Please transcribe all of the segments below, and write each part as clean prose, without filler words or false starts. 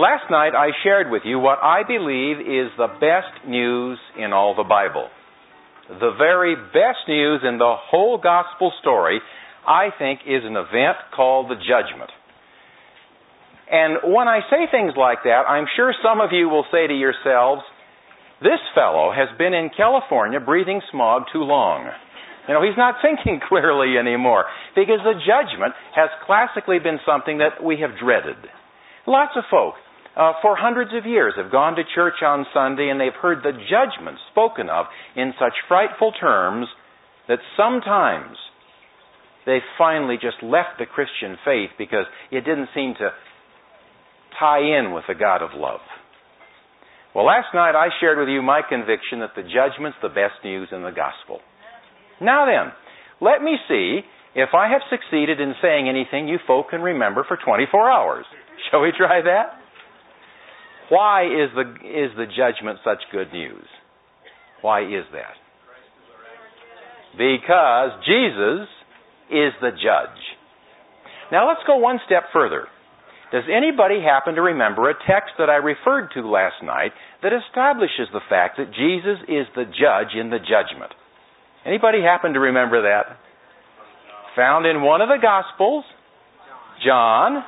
Last night I shared with you what I believe is the best news in all the Bible. The very best news in the whole gospel story, I think, is an event called the Judgment. And when I say things like that, I'm sure some of you will say to yourselves, this fellow has been in California breathing smog too long. He's not thinking clearly anymore, because the judgment has classically been something that we have dreaded. Lots of folk for hundreds of years have gone to church on Sunday and they've heard the judgment spoken of in such frightful terms that sometimes they finally just left the Christian faith because it didn't seem to tie in with the God of love. Well, last night I shared with you my conviction that the judgment's the best news in the gospel. Now then, let me see if I have succeeded in saying anything you folk can remember for 24 hours. Shall we try that? Why is the judgment such good news? Why is that? Because Jesus is the judge. Now let's go one step further. Does anybody happen to remember a text that I referred to last night that establishes the fact that Jesus is the judge in the judgment? Anybody happen to remember that? Found in one of the Gospels, John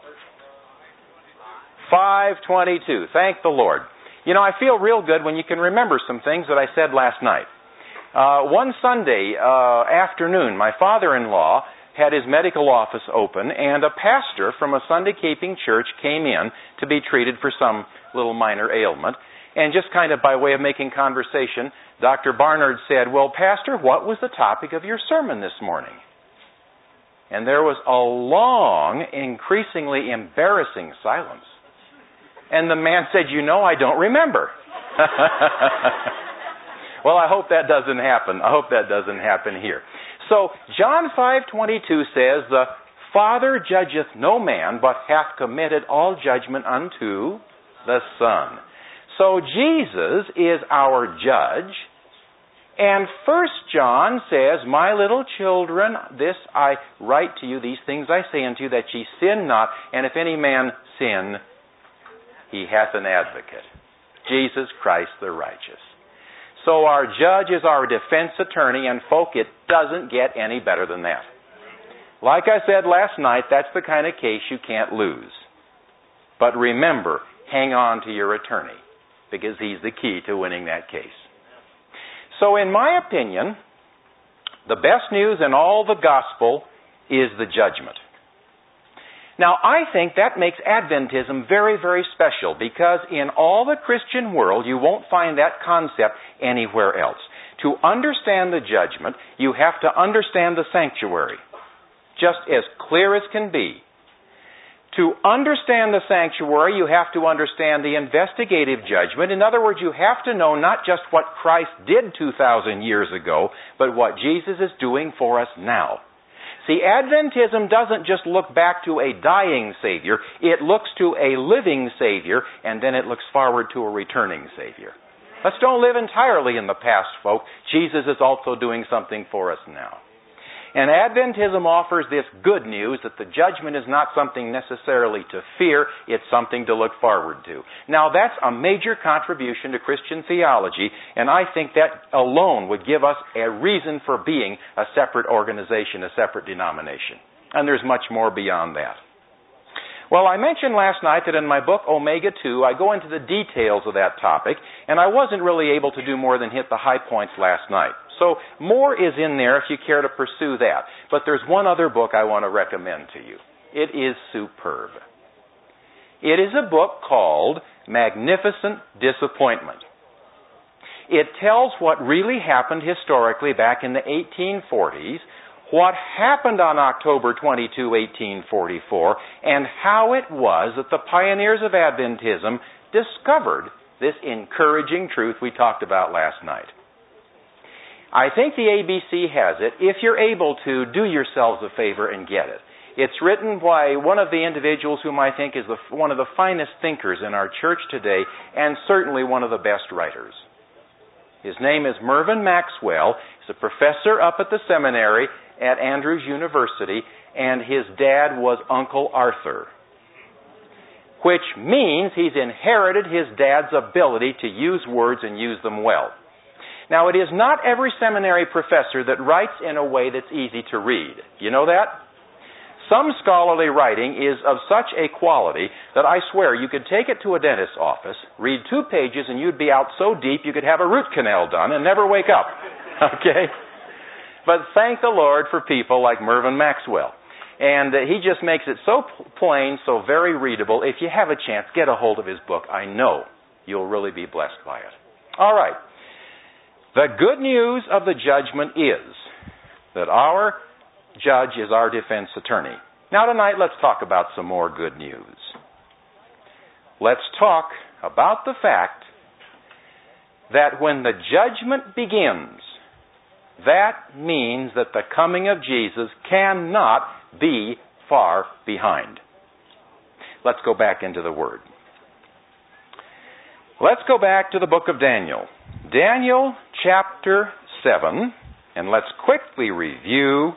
5:22. Thank the Lord. I feel real good when you can remember some things that I said last night. One Sunday afternoon, my father-in-law had his medical office open, and a pastor from a Sunday-keeping church came in to be treated for some little minor ailment. And just kind of by way of making conversation, Dr. Barnard said, "Well, Pastor, what was the topic of your sermon this morning?" And there was a long, increasingly embarrassing silence. And the man said, "I don't remember." Well, I hope that doesn't happen. I hope that doesn't happen here. So, John 5:22 says, "The Father judgeth no man, but hath committed all judgment unto the Son." So, Jesus is our judge. And 1 John says, "My little children, this I write to you, these things I say unto you, that ye sin not. And if any man sin, he hath an advocate, Jesus Christ the righteous." So our judge is our defense attorney, and folk, it doesn't get any better than that. Like I said last night, that's the kind of case you can't lose. But remember, hang on to your attorney, because he's the key to winning that case. So in my opinion, the best news in all the gospel is the judgment. Now, I think that makes Adventism very, very special, because in all the Christian world, you won't find that concept anywhere else. To understand the judgment, you have to understand the sanctuary, just as clear as can be. To understand the sanctuary, you have to understand the investigative judgment. In other words, you have to know not just what Christ did 2,000 years ago, but what Jesus is doing for us now. See, Adventism doesn't just look back to a dying Savior. It looks to a living Savior, and then it looks forward to a returning Savior. Let's don't live entirely in the past, folk. Jesus is also doing something for us now. And Adventism offers this good news that the judgment is not something necessarily to fear, it's something to look forward to. Now, that's a major contribution to Christian theology, and I think that alone would give us a reason for being a separate organization, a separate denomination. And there's much more beyond that. Well, I mentioned last night that in my book, Omega 2, I go into the details of that topic, and I wasn't really able to do more than hit the high points last night. So more is in there if you care to pursue that. But there's one other book I want to recommend to you. It is superb. It is a book called Magnificent Disappointment. It tells what really happened historically back in the 1840s, what happened on October 22, 1844, and how it was that the pioneers of Adventism discovered this encouraging truth we talked about last night. I think the ABC has it. If you're able to, do yourselves a favor and get it. It's written by one of the individuals whom I think is one of the finest thinkers in our church today, and certainly one of the best writers. His name is Mervyn Maxwell. He's a professor up at the seminary at Andrews University, and his dad was Uncle Arthur. which means he's inherited his dad's ability to use words and use them well. Now, it is not every seminary professor that writes in a way that's easy to read. You know that? Some scholarly writing is of such a quality that I swear you could take it to a dentist's office, read 2 pages, and you'd be out so deep you could have a root canal done and never wake up. Okay? But thank the Lord for people like Mervyn Maxwell. And he just makes it so plain, so very readable. If you have a chance, get a hold of his book. I know you'll really be blessed by it. All right. The good news of the judgment is that our judge is our defense attorney. Now tonight, let's talk about some more good news. Let's talk about the fact that when the judgment begins, that means that the coming of Jesus cannot be far behind. Let's go back into the Word. Let's go back to the book of Daniel. Daniel chapter 7, and let's quickly review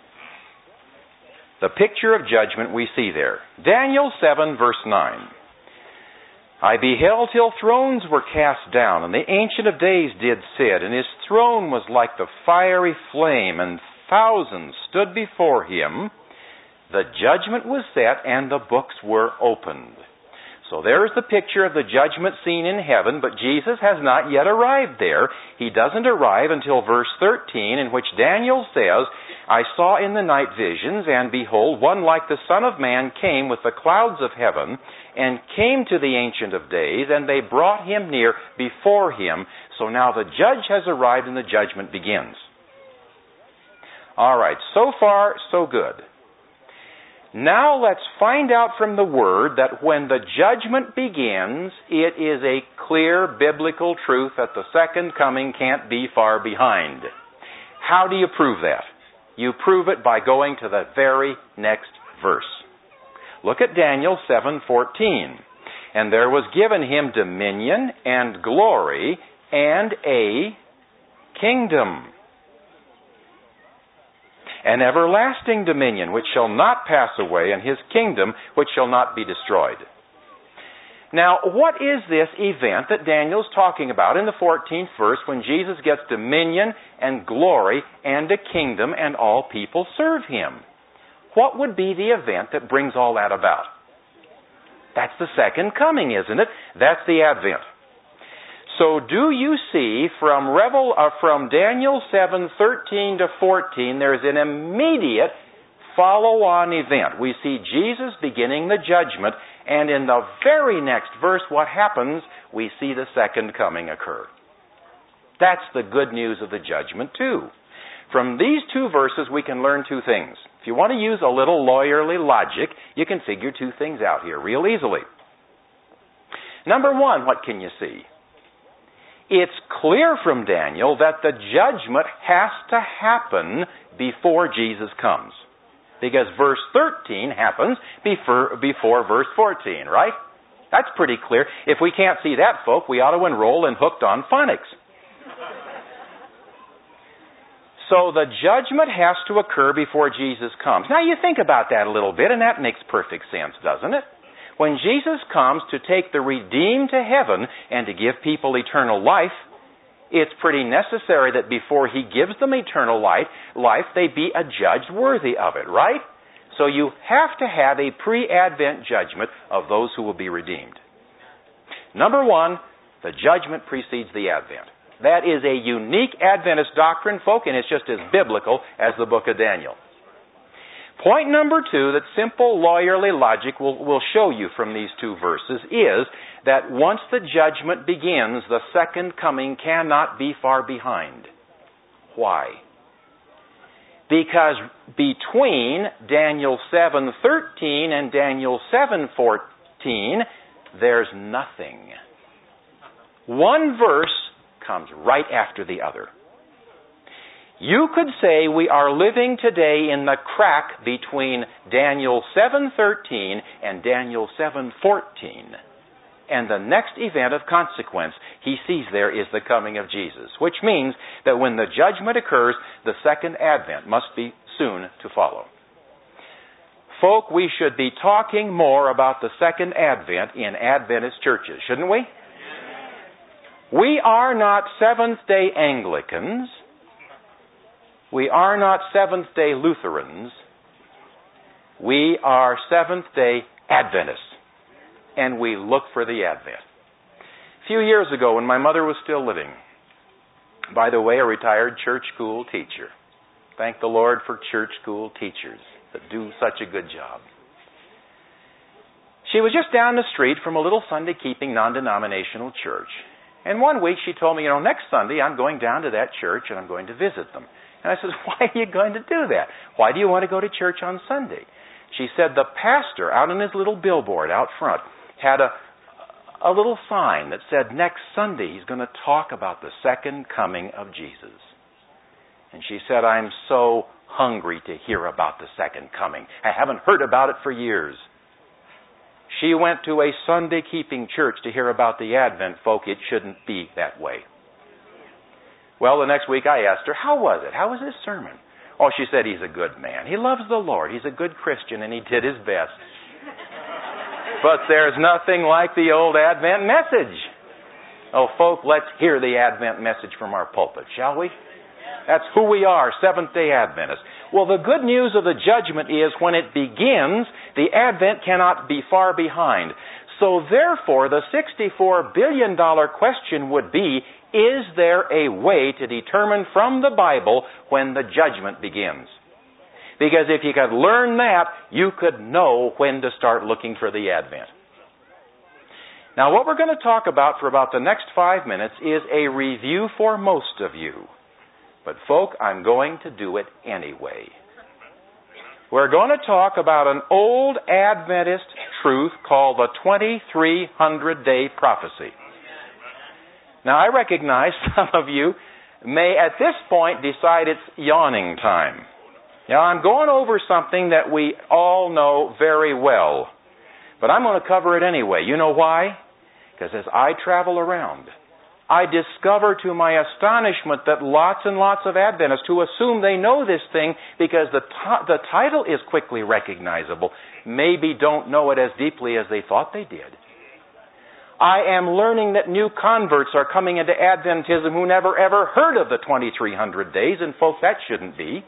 the picture of judgment we see there. Daniel 7, verse 9. I beheld till thrones were cast down, and the Ancient of Days did sit, and his throne was like the fiery flame, and thousands stood before him. The judgment was set, and the books were opened. So there's the picture of the judgment scene in heaven, but Jesus has not yet arrived there. He doesn't arrive until verse 13, in which Daniel says, I saw in the night visions, and behold, one like the Son of Man came with the clouds of heaven, and came to the Ancient of Days, and they brought him near before him. So now the judge has arrived, and the judgment begins. All right, so far, so good. Now let's find out from the Word that when the judgment begins, it is a clear biblical truth that the second coming can't be far behind. How do you prove that? You prove it by going to the very next verse. Look at Daniel 7:14. And there was given him dominion and glory and a kingdom. An everlasting dominion which shall not pass away, and his kingdom which shall not be destroyed. Now, what is this event that Daniel's talking about in the 14th verse when Jesus gets dominion and glory and a kingdom and all people serve him? What would be the event that brings all that about? That's the second coming, isn't it? That's the Advent. So do you see from Daniel 7:13 to 14, there's an immediate follow-on event. We see Jesus beginning the judgment, and in the very next verse, what happens? We see the second coming occur. That's the good news of the judgment, too. From these 2 verses, we can learn 2 things. If you want to use a little lawyerly logic, you can figure 2 things out here real easily. Number 1, what can you see? It's clear from Daniel that the judgment has to happen before Jesus comes. Because verse 13 happens before verse 14, right? That's pretty clear. If we can't see that, folk, we ought to enroll in Hooked on Phonics. So the judgment has to occur before Jesus comes. Now you think about that a little bit, and that makes perfect sense, doesn't it? When Jesus comes to take the redeemed to heaven and to give people eternal life, it's pretty necessary that before he gives them eternal life, they be adjudged worthy of it, right? So you have to have a pre-Advent judgment of those who will be redeemed. Number 1, the judgment precedes the Advent. That is a unique Adventist doctrine, folk, and it's just as biblical as the book of Daniel. Point number 2 that simple lawyerly logic will show you from these 2 verses is that once the judgment begins, the second coming cannot be far behind. Why? Because between Daniel 7:13 and Daniel 7:14, there's nothing. One verse comes right after the other. You could say we are living today in the crack between Daniel 7:13 and Daniel 7:14. And the next event of consequence he sees there is the coming of Jesus, which means that when the judgment occurs, the second advent must be soon to follow. Folk, we should be talking more about the second advent in Adventist churches, shouldn't we? We are not Seventh-day Anglicans. We are not Seventh-day Lutherans. We are Seventh-day Adventists. And we look for the Advent. A few years ago, when my mother was still living, by the way, a retired church school teacher. Thank the Lord for church school teachers that do such a good job. She was just down the street from a little Sunday-keeping, non-denominational church. And one week she told me, next Sunday I'm going down to that church and I'm going to visit them. And I said, why are you going to do that? Why do you want to go to church on Sunday? She said the pastor out on his little billboard out front had a little sign that said next Sunday he's going to talk about the second coming of Jesus. And she said, I'm so hungry to hear about the second coming. I haven't heard about it for years. She went to a Sunday-keeping church to hear about the Advent, folk. It shouldn't be that way. Well, the next week I asked her, how was it? How was his sermon? Oh, she said, he's a good man. He loves the Lord. He's a good Christian, and he did his best. But there's nothing like the old Advent message. Oh, folk, let's hear the Advent message from our pulpit, shall we? That's who we are, Seventh-day Adventists. Well, the good news of the judgment is when it begins, the Advent cannot be far behind. So therefore, the $64 billion question would be, is there a way to determine from the Bible when the judgment begins? Because if you could learn that, you could know when to start looking for the Advent. Now, what we're going to talk about for about the next 5 minutes is a review for most of you. But, folk, I'm going to do it anyway. We're going to talk about an old Adventist truth called the 2300-day prophecy. Now, I recognize some of you may at this point decide it's yawning time. Now, I'm going over something that we all know very well, but I'm going to cover it anyway. You know why? Because as I travel around, I discover to my astonishment that lots and lots of Adventists who assume they know this thing because the title is quickly recognizable, maybe don't know it as deeply as they thought they did. I am learning that new converts are coming into Adventism who never ever heard of the 2300 days, and folks, that shouldn't be.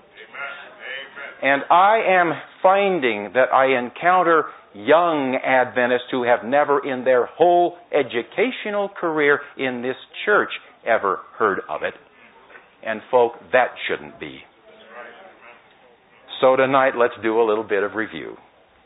And I am finding that I encounter young Adventists who have never in their whole educational career in this church ever heard of it. And folk, that shouldn't be. So tonight, let's do a little bit of review.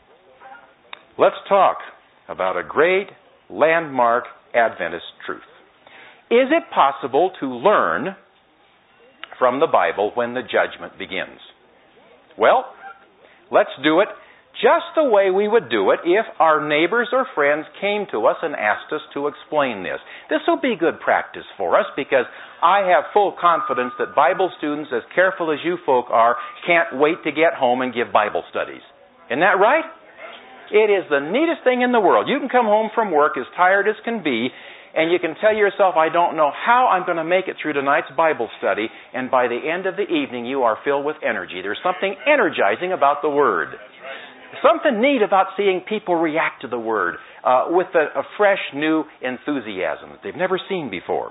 Let's talk about a great landmark Adventist truth. Is it possible to learn from the Bible when the judgment begins? Well, let's do it just the way we would do it if our neighbors or friends came to us and asked us to explain this. This will be good practice for us because I have full confidence that Bible students, as careful as you folk are, can't wait to get home and give Bible studies. Isn't that right? It is the neatest thing in the world. You can come home from work as tired as can be, and you can tell yourself, I don't know how I'm going to make it through tonight's Bible study, and by the end of the evening you are filled with energy. There's something energizing about the Word. Something neat about seeing people react to the Word with a fresh, new enthusiasm that they've never seen before.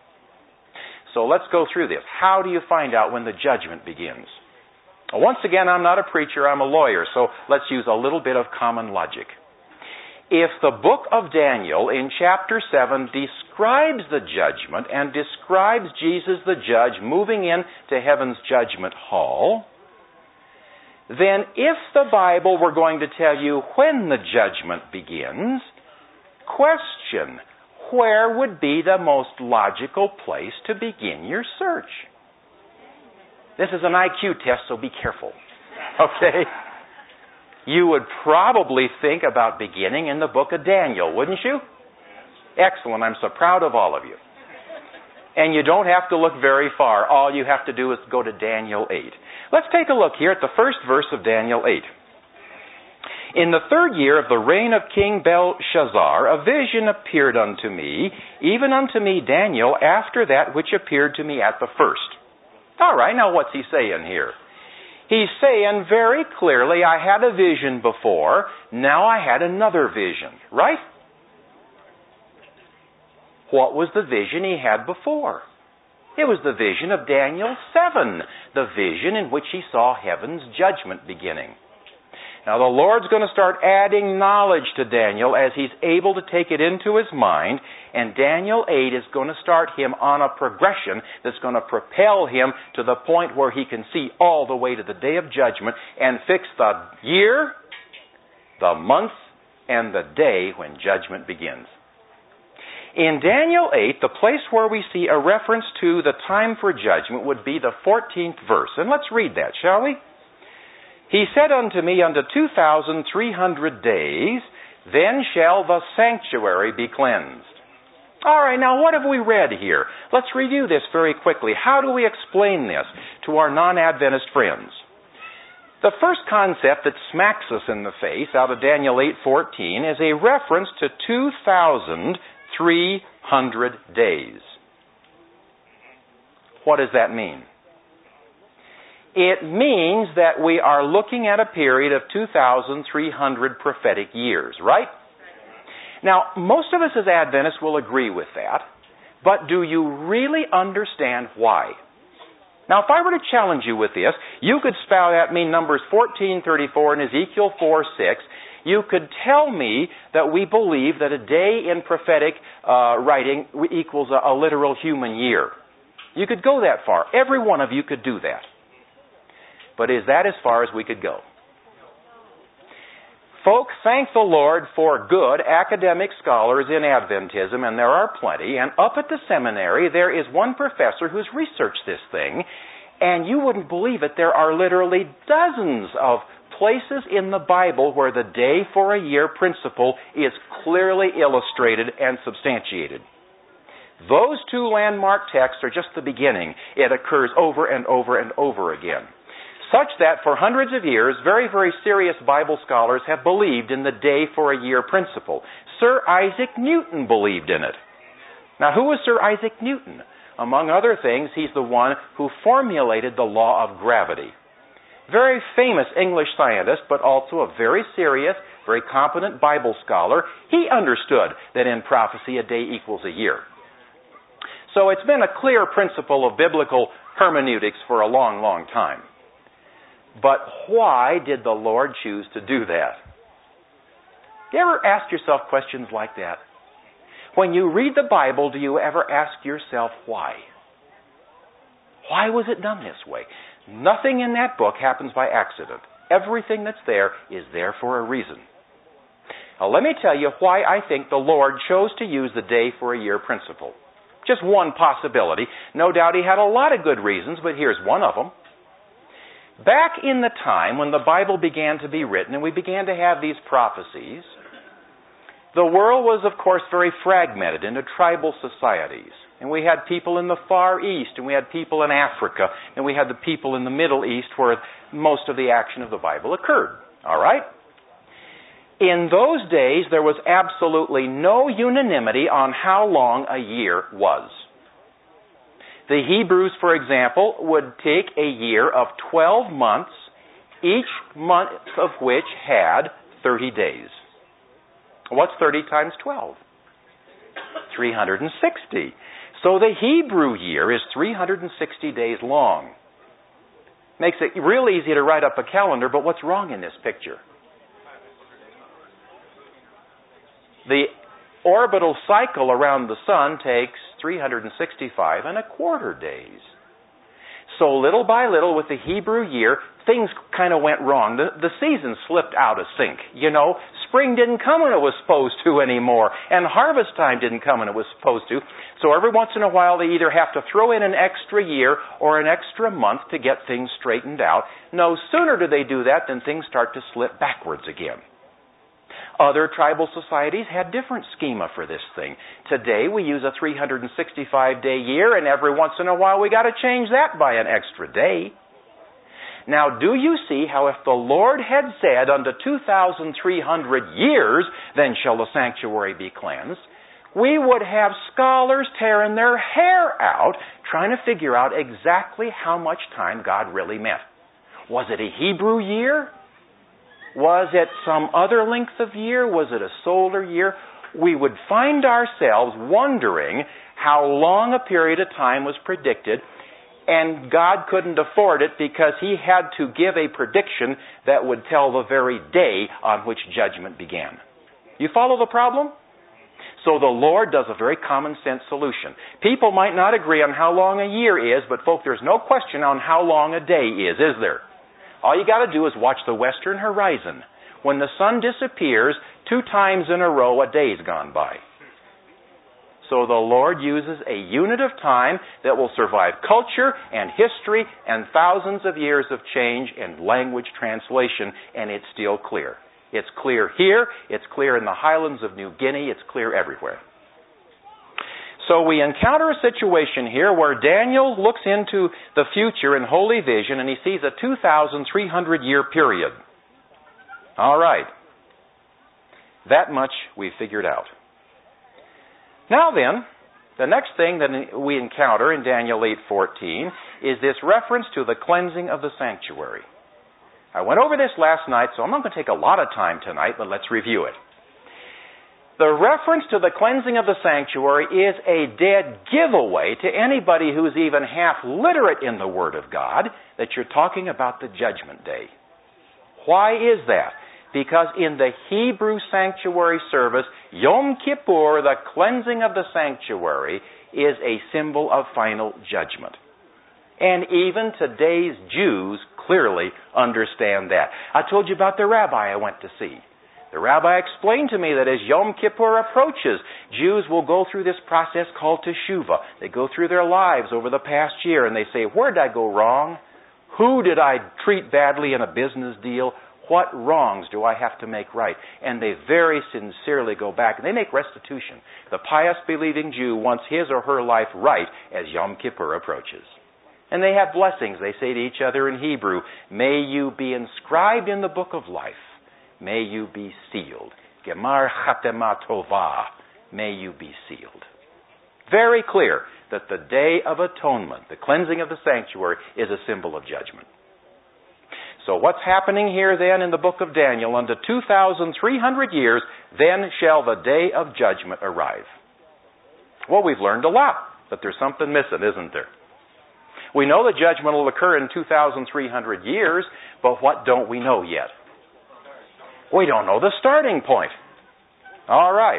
So let's go through this. How do you find out when the judgment begins? Once again, I'm not a preacher, I'm a lawyer, so let's use a little bit of common logic. If the book of Daniel in chapter 7 describes the judgment and describes Jesus the judge moving into heaven's judgment hall, then if the Bible were going to tell you when the judgment begins, question, where would be the most logical place to begin your search? This is an IQ test, so be careful. Okay? You would probably think about beginning in the book of Daniel, wouldn't you? Excellent. I'm so proud of all of you. And you don't have to look very far. All you have to do is go to Daniel 8. Let's take a look here at the first verse of Daniel 8. In the 3rd year of the reign of King Belshazzar, a vision appeared unto me, even unto me Daniel, after that which appeared to me at the first. All right, now what's he saying here? He's saying very clearly, I had a vision before, now I had another vision, right? What was the vision he had before? It was the vision of Daniel 7, the vision in which he saw heaven's judgment beginning. Now the Lord's going to start adding knowledge to Daniel as he's able to take it into his mind, and Daniel 8 is going to start him on a progression that's going to propel him to the point where he can see all the way to the day of judgment and fix the year, the month, and the day when judgment begins. In Daniel 8, the place where we see a reference to the time for judgment would be the 14th verse. And let's read that, shall we? He said unto me, unto 2,300 days, then shall the sanctuary be cleansed. All right, now what have we read here? Let's review this very quickly. How do we explain this to our non-Adventist friends? The first concept that smacks us in the face out of Daniel 8:14 is a reference to 2,300 days. What does that mean? It means that we are looking at a period of 2,300 prophetic years, right? Now, most of us as Adventists will agree with that, but do you really understand why? Now, if I were to challenge you with this, you could spout at me Numbers 14:34 and Ezekiel 4:6. You could tell me that we believe that a day in prophetic writing equals a literal human year. You could go that far. Every one of you could do that. But is that as far as we could go? Folks, thank the Lord for good academic scholars in Adventism, and there are plenty. And up at the seminary, there is one professor who's researched this thing, and you wouldn't believe it, there are literally dozens of places in the Bible where the day for a year principle is clearly illustrated and substantiated. Those two landmark texts are just the beginning. It occurs over and over and over again. Such that for hundreds of years, very, very serious Bible scholars have believed in the day for a year principle. Sir Isaac Newton believed in it. Now, who was Sir Isaac Newton? Among other things, he's the one who formulated the law of gravity. Very famous English scientist, but also a very serious, very competent Bible scholar. He understood that in prophecy a day equals a year. So it's been a clear principle of biblical hermeneutics for a long, long time. But why did the Lord choose to do that? You ever ask yourself questions like that? When you read the Bible, do you ever ask yourself why? Why was it done this way? Nothing in that book happens by accident. Everything that's there is there for a reason. Now, let me tell you why I think the Lord chose to use the day for a year principle. Just one possibility. No doubt he had a lot of good reasons, but here's one of them. Back in the time when the Bible began to be written and we began to have these prophecies, the world was, of course, very fragmented into tribal societies. And we had people in the Far East, and we had people in Africa, and we had the people in the Middle East where most of the action of the Bible occurred. All right? In those days, there was absolutely no unanimity on how long a year was. The Hebrews, for example, would take a year of 12 months, each month of which had 30 days. What's 30 times 12? 360. So the Hebrew year is 360 days long. Makes it real easy to write up a calendar, but what's wrong in this picture? The orbital cycle around the sun takes 365 and a quarter days. So little by little with the Hebrew year, things kind of went wrong. The season slipped out of sync. You know, spring didn't come when it was supposed to anymore, and harvest time didn't come when it was supposed to. So every once in a while they either have to throw in an extra year or an extra month to get things straightened out. No sooner do they do that than things start to slip backwards again. Other tribal societies had different schema for this thing. Today we use a 365-day year, and every once in a while we got to change that by an extra day. Now, do you see how if the Lord had said, unto 2,300 years, then shall the sanctuary be cleansed, we would have scholars tearing their hair out trying to figure out exactly how much time God really meant. Was it a Hebrew year? Was it some other length of year? Was it a solar year? We would find ourselves wondering how long a period of time was predicted, and God couldn't afford it because He had to give a prediction that would tell the very day on which judgment began. You follow the problem? So the Lord does a very common sense solution. People might not agree on how long a year is, but folk, there's no question on how long a day is there? All you got to do is watch the western horizon. When the sun disappears, 2 times in a row a day's gone by. So the Lord uses a unit of time that will survive culture and history and thousands of years of change and language translation, and it's still clear. It's clear here, it's clear in the highlands of New Guinea, it's clear everywhere. So we encounter a situation here where Daniel looks into the future in holy vision and he sees a 2,300-year period. All right. That much we figured out. Now then, the next thing that we encounter in Daniel 8:14 is this reference to the cleansing of the sanctuary. I went over this last night, so I'm not going to take a lot of time tonight, but let's review it. The reference to the cleansing of the sanctuary is a dead giveaway to anybody who's even half literate in the Word of God that you're talking about the judgment day. Why is that? Because in the Hebrew sanctuary service, Yom Kippur, the cleansing of the sanctuary, is a symbol of final judgment. And even today's Jews clearly understand that. I told you about the rabbi I went to see. The rabbi explained to me that as Yom Kippur approaches, Jews will go through this process called teshuvah. They go through their lives over the past year and they say, where did I go wrong? Who did I treat badly in a business deal? What wrongs do I have to make right? And they very sincerely go back and they make restitution. The pious believing Jew wants his or her life right as Yom Kippur approaches. And they have blessings. They say to each other in Hebrew, may you be inscribed in the book of life. May you be sealed. Gemar Chatema Tovah. May you be sealed. Very clear that the Day of Atonement, the cleansing of the sanctuary, is a symbol of judgment. So what's happening here then in the book of Daniel? Unto 2,300 years, then shall the day of judgment arrive. Well, we've learned a lot, but there's something missing, isn't there? We know the judgment will occur in 2,300 years, but what don't we know yet? We don't know the starting point. All right.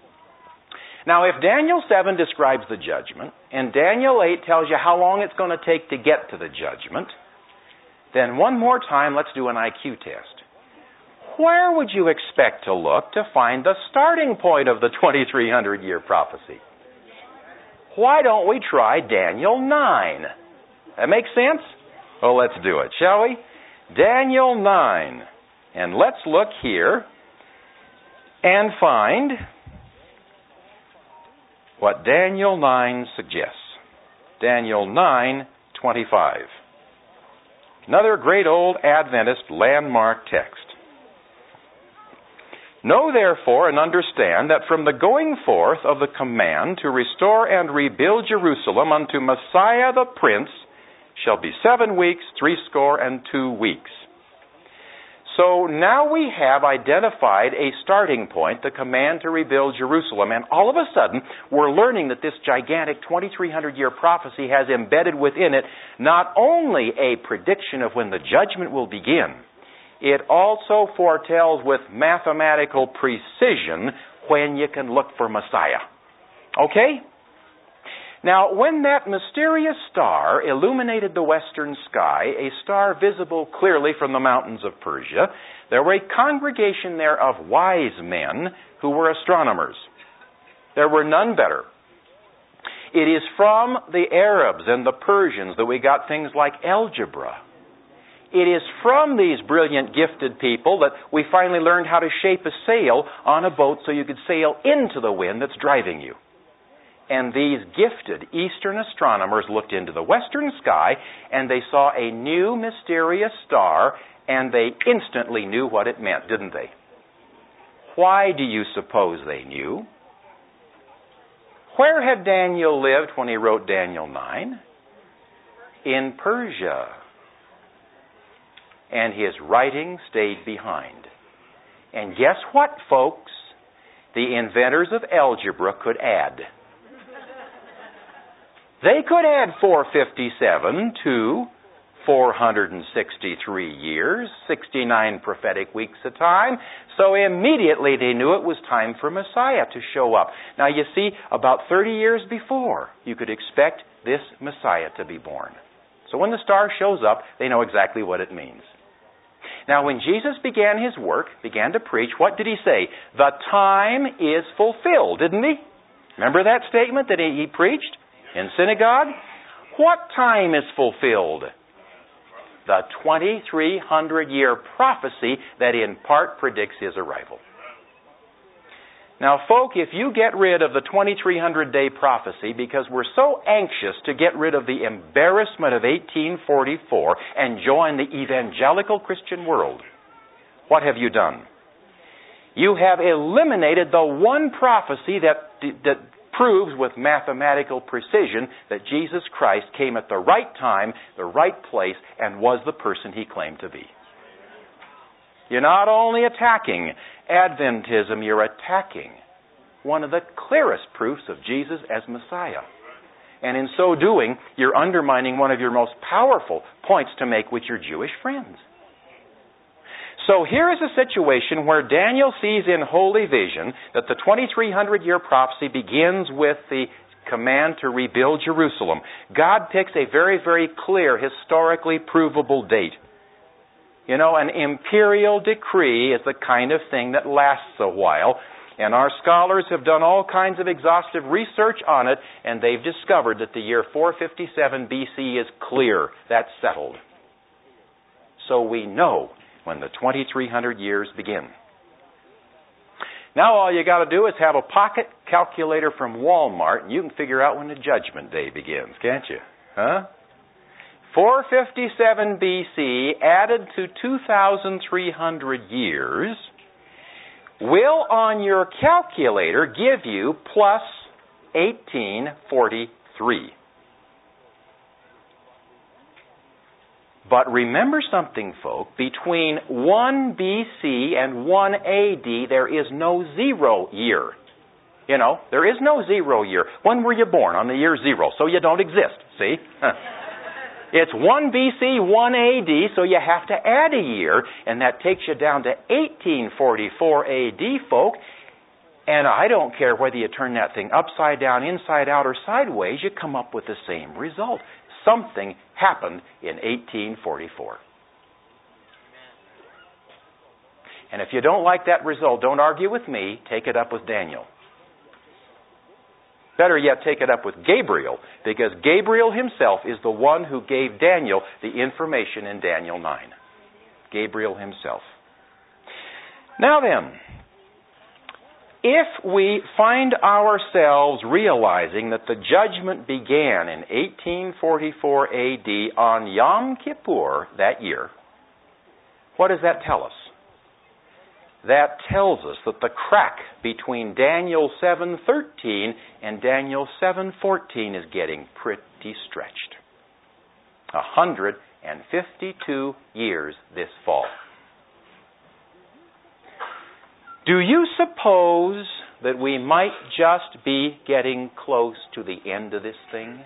Now, if Daniel 7 describes the judgment, and Daniel 8 tells you how long it's going to take to get to the judgment, then one more time, let's do an IQ test. Where would you expect to look to find the starting point of the 2,300-year prophecy? Why don't we try Daniel 9? That makes sense? Well, let's do it, shall we? Daniel 9. And let's look here and find what Daniel 9 suggests. Daniel 9:25. Another great old Adventist landmark text. Know therefore and understand that from the going forth of the command to restore and rebuild Jerusalem unto Messiah the Prince shall be 7 weeks, 62 weeks. So now we have identified a starting point, the command to rebuild Jerusalem, and all of a sudden we're learning that this gigantic 2,300-year prophecy has embedded within it not only a prediction of when the judgment will begin, it also foretells with mathematical precision when you can look for Messiah. Okay? Now, when that mysterious star illuminated the western sky, a star visible clearly from the mountains of Persia, there were a congregation there of wise men who were astronomers. There were none better. It is from the Arabs and the Persians that we got things like algebra. It is from these brilliant, gifted people that we finally learned how to shape a sail on a boat so you could sail into the wind that's driving you. And these gifted Eastern astronomers looked into the western sky and they saw a new mysterious star and they instantly knew what it meant, didn't they? Why do you suppose they knew? Where had Daniel lived when he wrote Daniel 9? In Persia. and his writing stayed behind. And guess what, folks? The inventors of algebra could add. They could add 457 to 463 years, 69 prophetic weeks a time. So immediately they knew it was time for Messiah to show up. Now you see, about 30 years before, you could expect this Messiah to be born. So when the star shows up, they know exactly what it means. Now when Jesus began his work, began to preach, what did he say? The time is fulfilled, didn't he? Remember that statement that he preached in synagogue? What time is fulfilled? The 2,300-year prophecy that in part predicts his arrival. Now, folk, if you get rid of the 2,300-day prophecy because we're so anxious to get rid of the embarrassment of 1844 and join the evangelical Christian world, what have you done? You have eliminated the one prophecy that proves with mathematical precision that Jesus Christ came at the right time, the right place, and was the person he claimed to be. You're not only attacking Adventism, you're attacking one of the clearest proofs of Jesus as Messiah. And in so doing, you're undermining one of your most powerful points to make with your Jewish friends. So here is a situation where Daniel sees in holy vision that the 2,300-year prophecy begins with the command to rebuild Jerusalem. God picks a very, very clear, historically provable date. You know, an imperial decree is the kind of thing that lasts a while, and our scholars have done all kinds of exhaustive research on it, and they've discovered that the year 457 BC is clear. That's settled. So we know when the 2,300 years begin. Now all you got to do is have a pocket calculator from Walmart, and you can figure out when the Judgment Day begins, can't you? Huh? 457 BC added to 2,300 years will on your calculator give you plus 1843. But remember something, folk. Between 1 BC and 1 AD, there is no 0 year. You know, there is no 0 year. When were you born? On the year 0. So you don't exist, see? It's 1 BC, 1 AD, so you have to add a year, and that takes you down to 1844 AD, folk. And I don't care whether you turn that thing upside down, inside out, or sideways, you come up with the same result. Something happened in 1844. And if you don't like that result, don't argue with me. Take it up with Daniel. Better yet, take it up with Gabriel, because Gabriel himself is the one who gave Daniel the information in Daniel 9. Gabriel himself. Now then, if we find ourselves realizing that the judgment began in 1844 AD on Yom Kippur that year, what does that tell us? That tells us that the crack between Daniel 7:13 and Daniel 7:14 is getting pretty stretched. 152 years this fall. Do you suppose that we might just be getting close to the end of this thing?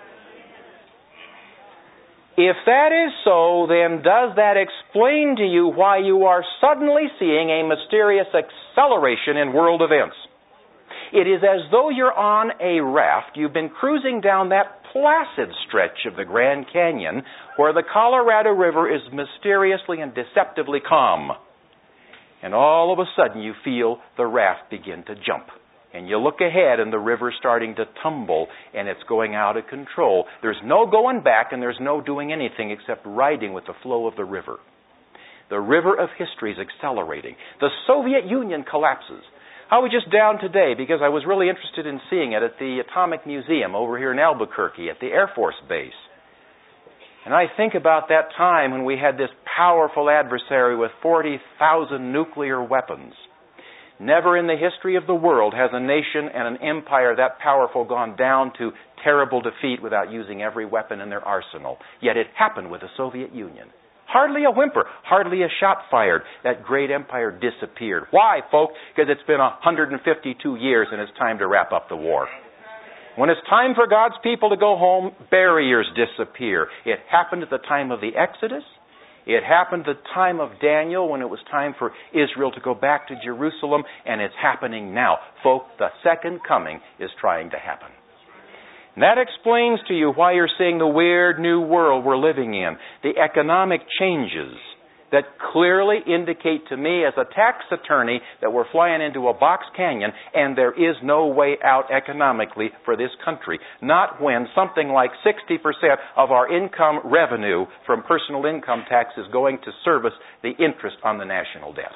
If that is so, then does that explain to you why you are suddenly seeing a mysterious acceleration in world events? It is as though you're on a raft. You've been cruising down that placid stretch of the Grand Canyon where the Colorado River is mysteriously and deceptively calm. And all of a sudden you feel the raft begin to jump. And you look ahead and the river's starting to tumble and it's going out of control. There's no going back and there's no doing anything except riding with the flow of the river. The river of history is accelerating. The Soviet Union collapses. I was just down today because I was really interested in seeing it at the Atomic Museum over here in Albuquerque at the Air Force Base. And I think about that time when we had this powerful adversary with 40,000 nuclear weapons. Never in the history of the world has a nation and an empire that powerful gone down to terrible defeat without using every weapon in their arsenal. Yet it happened with the Soviet Union Hardly a whimper, hardly a shot fired. That great empire disappeared. Why, folks? Because it's been 152 years and it's time to wrap up the war. When it's time for God's people to go home, barriers disappear. It happened at the time of the Exodus. It happened at the time of Daniel when it was time for Israel to go back to Jerusalem, and it's happening now. Folks, the second coming is trying to happen. And that explains to you why you're seeing the weird new world we're living in. The economic changes that clearly indicate to me as a tax attorney that we're flying into a box canyon and there is no way out economically for this country. Not when something like 60% of our income revenue from personal income tax is going to service the interest on the national debt.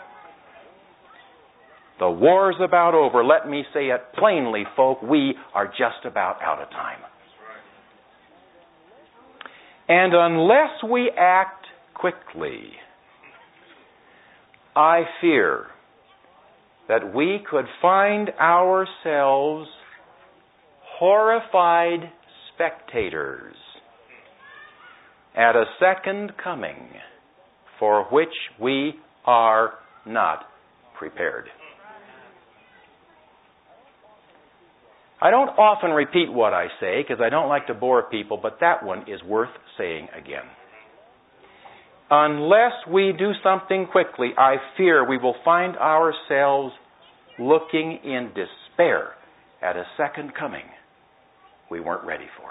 The war's about over. Let me say it plainly, folk. We are just about out of time. And unless we act quickly, I fear that we could find ourselves horrified spectators at a second coming for which we are not prepared. I don't often repeat what I say because I don't like to bore people, but that one is worth saying again. Unless we do something quickly, I fear we will find ourselves looking in despair at a second coming we weren't ready for.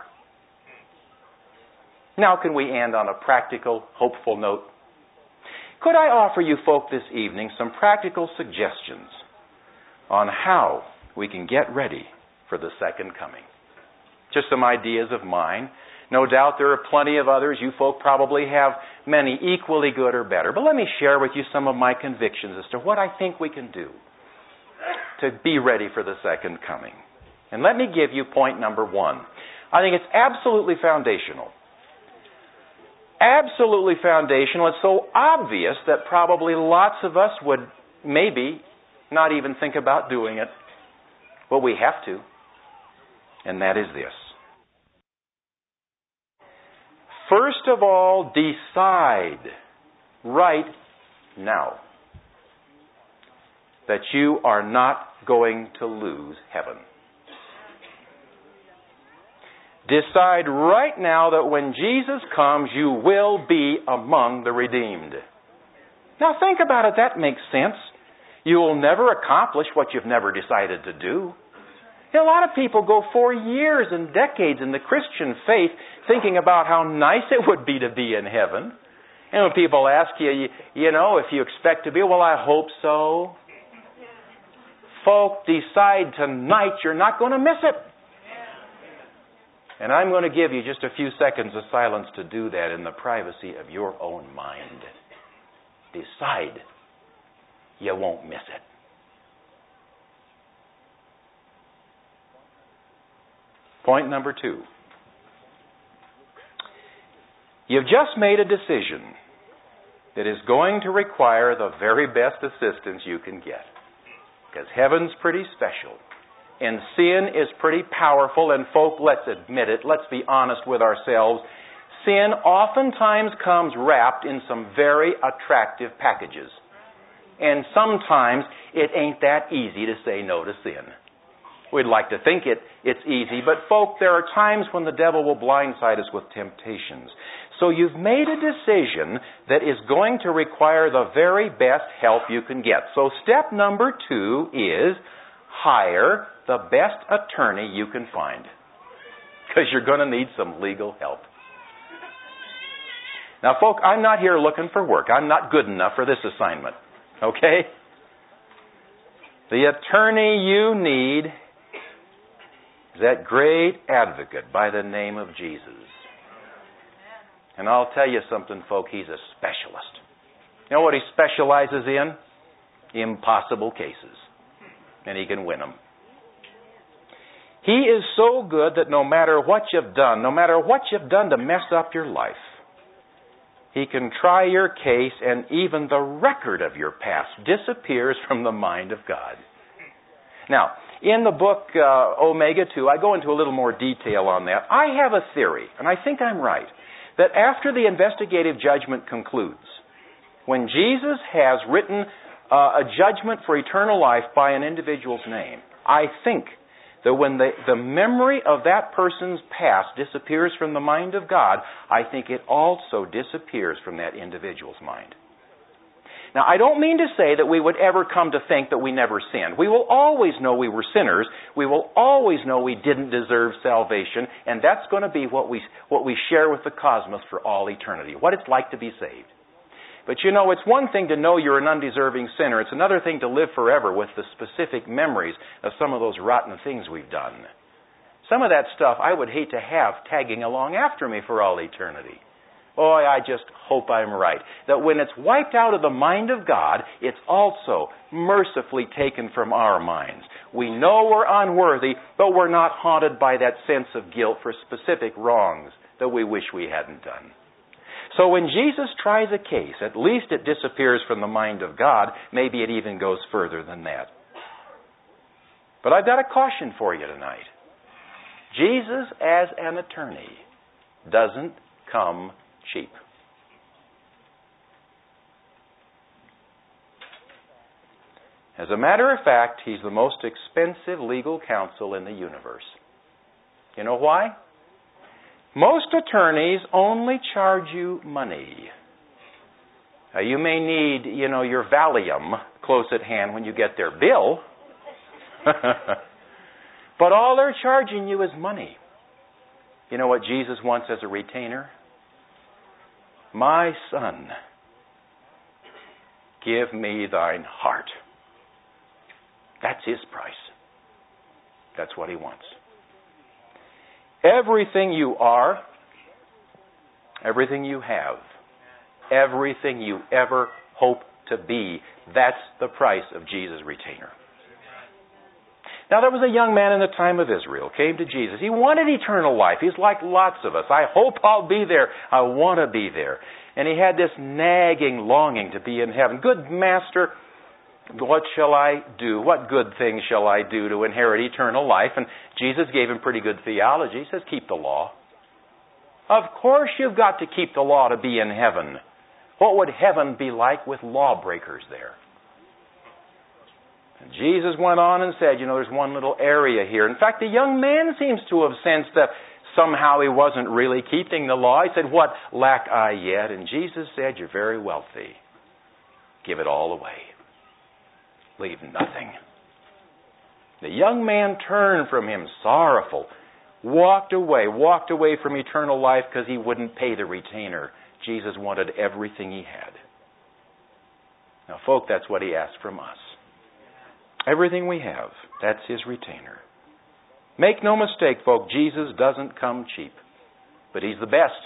Now, can we end on a practical, hopeful note? Could I offer you folk this evening some practical suggestions on how we can get ready for the second coming? Just some ideas of mine. No doubt there are plenty of others. You folk probably have many equally good or better. But let me share with you some of my convictions as to what I think we can do to be ready for the second coming. And let me give you point number one. I think it's absolutely foundational. Absolutely foundational. It's so obvious that probably lots of us would maybe not even think about doing it. But we have to. And that is this. First of all, decide right now that you are not going to lose heaven. Decide right now that when Jesus comes, you will be among the redeemed. Now think about it. That makes sense. You will never accomplish what you've never decided to do. A lot of people go for years and decades in the Christian faith thinking about how nice it would be to be in heaven. And when people ask you, if you expect to be, well, I hope so. Folk, decide tonight you're not going to miss it. And I'm going to give you just a few seconds of silence to do that in the privacy of your own mind. Decide you won't miss it. Point number two. You've just made a decision that is going to require the very best assistance you can get. Because heaven's pretty special. And sin is pretty powerful. And folk, let's admit it. Let's be honest with ourselves. Sin oftentimes comes wrapped in some very attractive packages. And sometimes it ain't that easy to say no to sin. We'd like to think it's easy, but folk, there are times when the devil will blindside us with temptations. So you've made a decision that is going to require the very best help you can get. So step number 2 is hire the best attorney you can find. Because you're going to need some legal help. Now, folk, I'm not here looking for work. I'm not good enough for this assignment. Okay? The attorney you need is that great advocate by the name of Jesus. And I'll tell you something, folk, he's a specialist. You know what he specializes in? Impossible cases. And he can win them. He is so good that no matter what you've done to mess up your life, he can try your case, and even the record of your past disappears from the mind of God. Now, in the book Omega 2, I go into a little more detail on that. I have a theory, and I think I'm right, that after the investigative judgment concludes, when Jesus has written a judgment for eternal life by an individual's name, I think that when the memory of that person's past disappears from the mind of God, I think it also disappears from that individual's mind. Now, I don't mean to say that we would ever come to think that we never sinned. We will always know we were sinners. We will always know we didn't deserve salvation, and that's going to be what we share with the cosmos for all eternity, what it's like to be saved. But you know, it's one thing to know you're an undeserving sinner. It's another thing to live forever with the specific memories of some of those rotten things we've done. Some of that stuff I would hate to have tagging along after me for all eternity. Boy, I just hope I'm right. That when it's wiped out of the mind of God, it's also mercifully taken from our minds. We know we're unworthy, but we're not haunted by that sense of guilt for specific wrongs that we wish we hadn't done. So when Jesus tries a case, at least it disappears from the mind of God. Maybe it even goes further than that. But I've got a caution for you tonight. Jesus as an attorney doesn't come cheap. As a matter of fact, he's the most expensive legal counsel in the universe. You know why? Most attorneys only charge you money. You may need, your Valium close at hand when you get their bill. But all they're charging you is money. You know what Jesus wants as a retainer? My son, give me thine heart. That's his price. That's what he wants. Everything you are, everything you have, everything you ever hope to be, that's the price of Jesus' retainer. Now, there was a young man in the time of Israel, came to Jesus. He wanted eternal life. He's like lots of us. I hope I'll be there. I want to be there. And he had this nagging longing to be in heaven. Good master, what shall I do? What good things shall I do to inherit eternal life? And Jesus gave him pretty good theology. He says, keep the law. Of course you've got to keep the law to be in heaven. What would heaven be like with lawbreakers there? And Jesus went on and said, there's one little area here. In fact, the young man seems to have sensed that somehow he wasn't really keeping the law. He said, what lack I yet? And Jesus said, you're very wealthy. Give it all away. Leave nothing. The young man turned from him sorrowful, walked away from eternal life because he wouldn't pay the retainer. Jesus wanted everything he had. Now, folk, that's what he asked from us. Everything we have, that's his retainer. Make no mistake, folk, Jesus doesn't come cheap, but he's the best.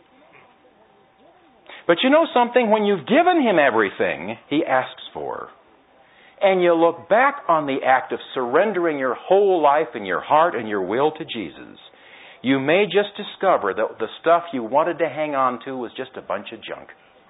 But you know something? When you've given him everything he asks for, and you look back on the act of surrendering your whole life and your heart and your will to Jesus, you may just discover that the stuff you wanted to hang on to was just a bunch of junk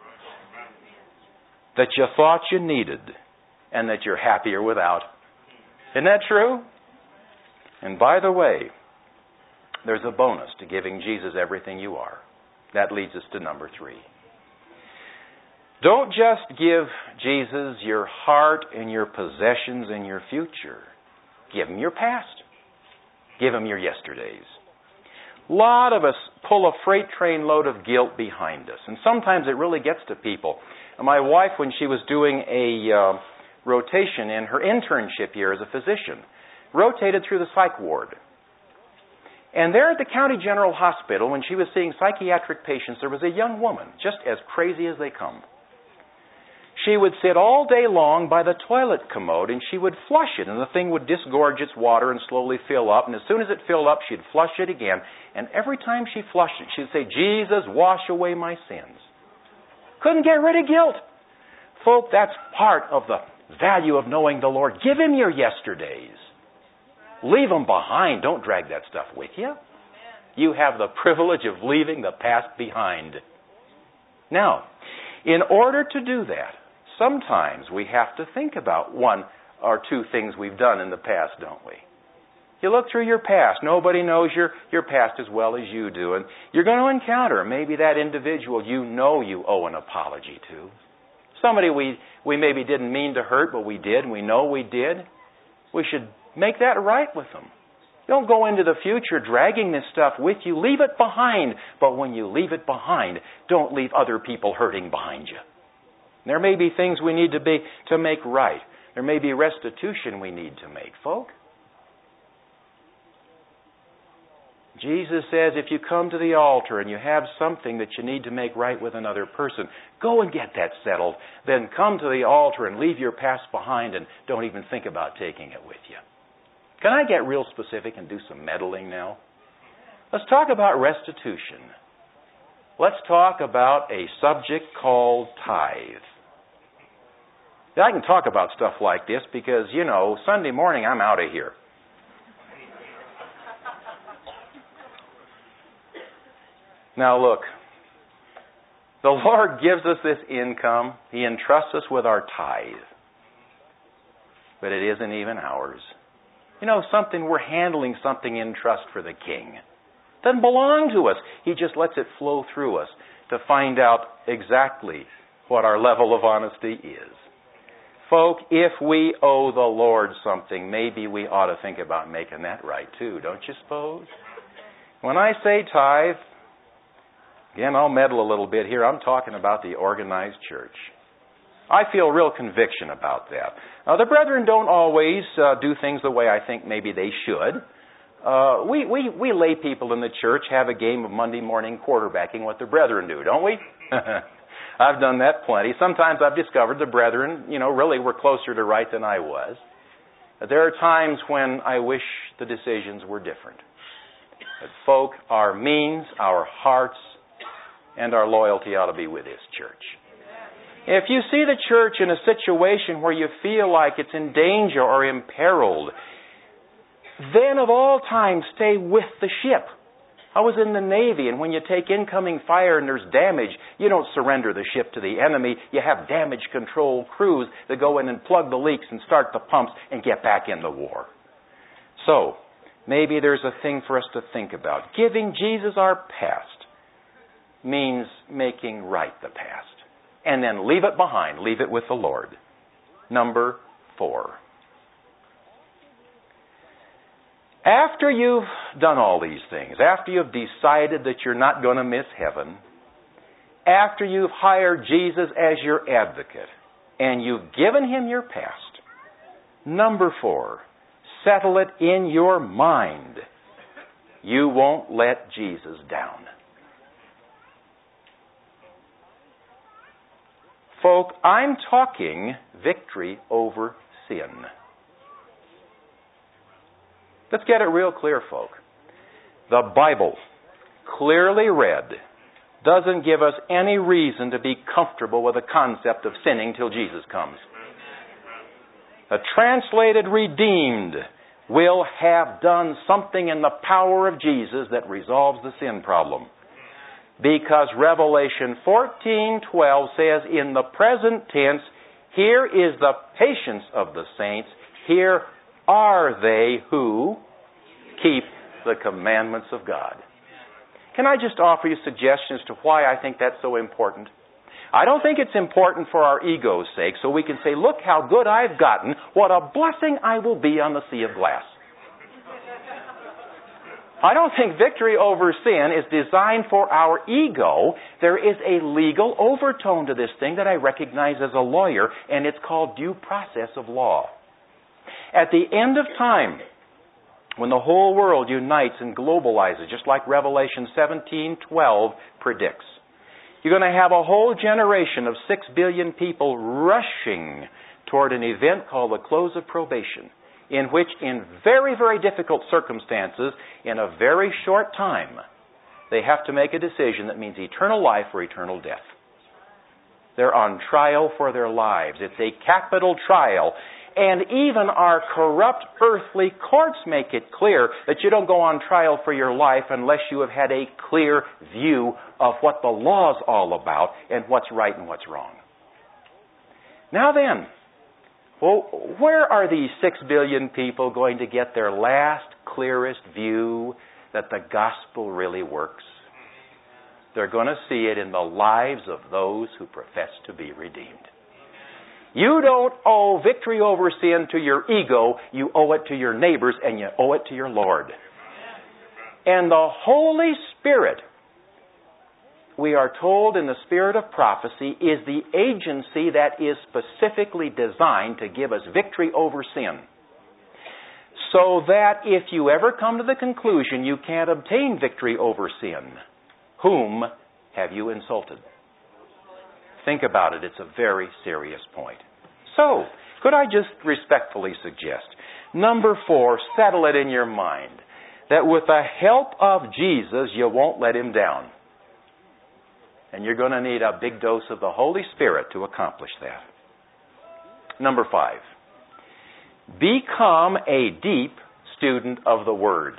that you thought you needed and that you're happier without. Isn't that true? And by the way, there's a bonus to giving Jesus everything you are. That leads us to number 3. Don't just give Jesus your heart and your possessions and your future. Give him your past. Give him your yesterdays. A lot of us pull a freight train load of guilt behind us, and sometimes it really gets to people. My wife, when she was doing a rotation in her internship year as a physician, rotated through the psych ward. And there at the County General Hospital, when she was seeing psychiatric patients, there was a young woman, just as crazy as they come. She would sit all day long by the toilet commode and she would flush it, and the thing would disgorge its water and slowly fill up. And as soon as it filled up, she'd flush it again. And every time she flushed it, she'd say, Jesus, wash away my sins. Couldn't get rid of guilt. Folk, that's part of the value of knowing the Lord. Give him your yesterdays. Leave them behind. Don't drag that stuff with you. You have the privilege of leaving the past behind. Now, in order to do that, sometimes we have to think about one or two things we've done in the past, don't we? You look through your past. Nobody knows your past as well as you do. And you're going to encounter maybe that individual you know you owe an apology to. Somebody we maybe didn't mean to hurt, but we did, and we know we did. We should make that right with them. Don't go into the future dragging this stuff with you. Leave it behind. But when you leave it behind, don't leave other people hurting behind you. There may be things we need to make right. There may be restitution we need to make, folk. Jesus says if you come to the altar and you have something that you need to make right with another person, go and get that settled. Then come to the altar and leave your past behind and don't even think about taking it with you. Can I get real specific and do some meddling now? Let's talk about restitution. Let's talk about a subject called tithe. Now, I can talk about stuff like this because, Sunday morning I'm out of here. Now look, the Lord gives us this income. He entrusts us with our tithe. But it isn't even ours. We're handling something in trust for the King. It doesn't belong to us. He just lets it flow through us to find out exactly what our level of honesty is. Folk, if we owe the Lord something, maybe we ought to think about making that right too, don't you suppose? When I say tithe, again, I'll meddle a little bit here. I'm talking about the organized church. I feel real conviction about that. Now, the brethren don't always do things the way I think maybe they should. We lay people in the church have a game of Monday morning quarterbacking what the brethren do, don't we? I've done that plenty. Sometimes I've discovered the brethren, really were closer to right than I was. There are times when I wish the decisions were different. But folk, our means, our hearts, and our loyalty ought to be with this church. If you see the church in a situation where you feel like it's in danger or imperiled, then of all times stay with the ship. I was in the Navy, and when you take incoming fire and there's damage, you don't surrender the ship to the enemy. You have damage control crews that go in and plug the leaks and start the pumps and get back in the war. So, maybe there's a thing for us to think about. Giving Jesus our past means making right the past. And then leave it behind. Leave it with the Lord. Number 4. After you've done all these things, after you've decided that you're not going to miss heaven, after you've hired Jesus as your advocate, and you've given Him your past, number 4, settle it in your mind. You won't let Jesus down. Folk, I'm talking victory over sin. Let's get it real clear, folk. The Bible, clearly read, doesn't give us any reason to be comfortable with the concept of sinning till Jesus comes. The translated redeemed will have done something in the power of Jesus that resolves the sin problem. Because Revelation 14:12 says, in the present tense, here is the patience of the saints. Here are they who keep the commandments of God. Can I just offer you suggestions to why I think that's so important? I don't think it's important for our ego's sake, so we can say, look how good I've gotten. What a blessing I will be on the sea of glass. I don't think victory over sin is designed for our ego. There is a legal overtone to this thing that I recognize as a lawyer, and it's called due process of law. At the end of time, when the whole world unites and globalizes, just like Revelation 17:12 predicts, you're going to have a whole generation of 6 billion people rushing toward an event called the close of probation, in which, in very, very difficult circumstances, in a very short time, they have to make a decision that means eternal life or eternal death. They're on trial for their lives. It's a capital trial. And even our corrupt earthly courts make it clear that you don't go on trial for your life unless you have had a clear view of what the law's all about and what's right and what's wrong. Now then, Well, where are these 6 billion people going to get their last, clearest view that the gospel really works? They're going to see it in the lives of those who profess to be redeemed. You don't owe victory over sin to your ego. You owe it to your neighbors, and you owe it to your Lord. And the Holy Spirit, we are told in the spirit of prophecy, is the agency that is specifically designed to give us victory over sin. So that if you ever come to the conclusion you can't obtain victory over sin, whom have you insulted? Think about it. It's a very serious point. So, could I just respectfully suggest, number 4, settle it in your mind, that with the help of Jesus, you won't let Him down. And you're going to need a big dose of the Holy Spirit to accomplish that. Number 5, become a deep student of the Word.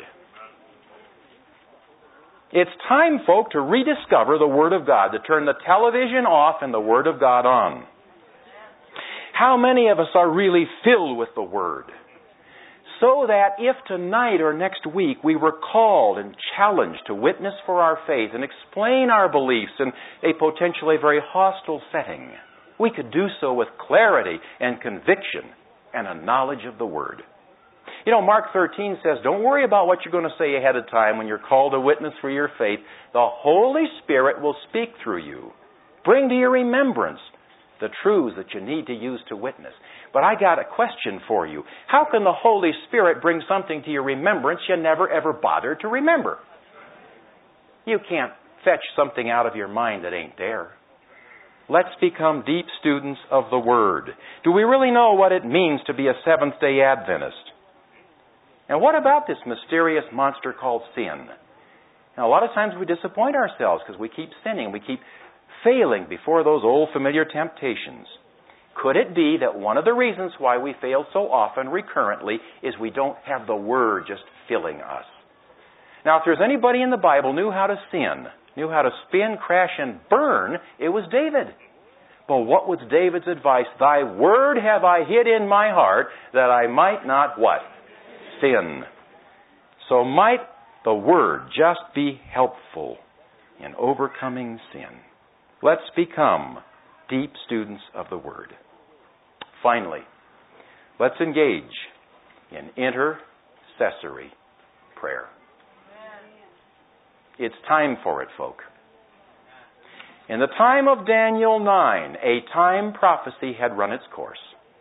It's time, folk, to rediscover the Word of God, to turn the television off and the Word of God on. How many of us are really filled with the Word? So that if tonight or next week we were called and challenged to witness for our faith and explain our beliefs in a potentially very hostile setting, we could do so with clarity and conviction and a knowledge of the Word. You know, Mark 13 says, don't worry about what you're going to say ahead of time when you're called to witness for your faith. The Holy Spirit will speak through you. Bring to your remembrance the truths that you need to use to witness. But I got a question for you. How can the Holy Spirit bring something to your remembrance you never ever bothered to remember? You can't fetch something out of your mind that ain't there. Let's become deep students of the Word. Do we really know what it means to be a Seventh-day Adventist? And what about this mysterious monster called sin? Now, a lot of times we disappoint ourselves because we keep sinning. We keep failing before those old familiar temptations. Could it be that one of the reasons why we fail so often recurrently is we don't have the Word just filling us? Now, if there's anybody in the Bible knew how to sin, knew how to spin, crash, and burn, it was David. But what was David's advice? Thy Word have I hid in my heart that I might not what? Sin. So might the Word just be helpful in overcoming sin. Let's become deep students of the Word. Finally, let's engage in intercessory prayer. It's time for it, folk. In the time of Daniel 9, a time prophecy had run its course.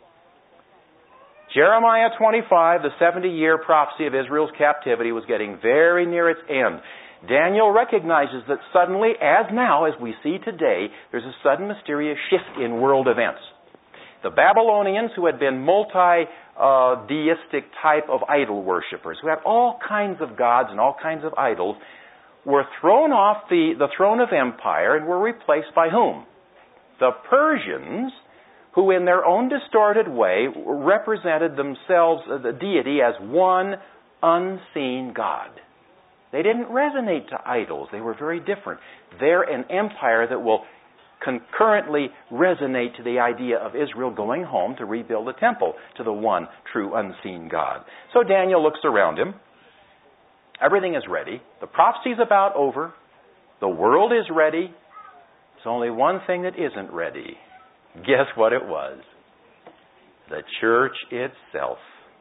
Jeremiah 25, the 70-year prophecy of Israel's captivity, was getting very near its end. Daniel recognizes that suddenly, as now, as we see today, there's a sudden mysterious shift in world events. The Babylonians, who had been multi-deistic type of idol worshippers, who had all kinds of gods and all kinds of idols, were thrown off the throne of empire and were replaced by whom? The Persians, who in their own distorted way represented themselves, the deity, as one unseen God. They didn't resonate to idols. They were very different. They're an empire that will concurrently resonate to the idea of Israel going home to rebuild the temple to the one true unseen God. So Daniel looks around him. Everything is ready. The prophecy's about over. The world is ready. There's only one thing that isn't ready. Guess what it was? The church itself.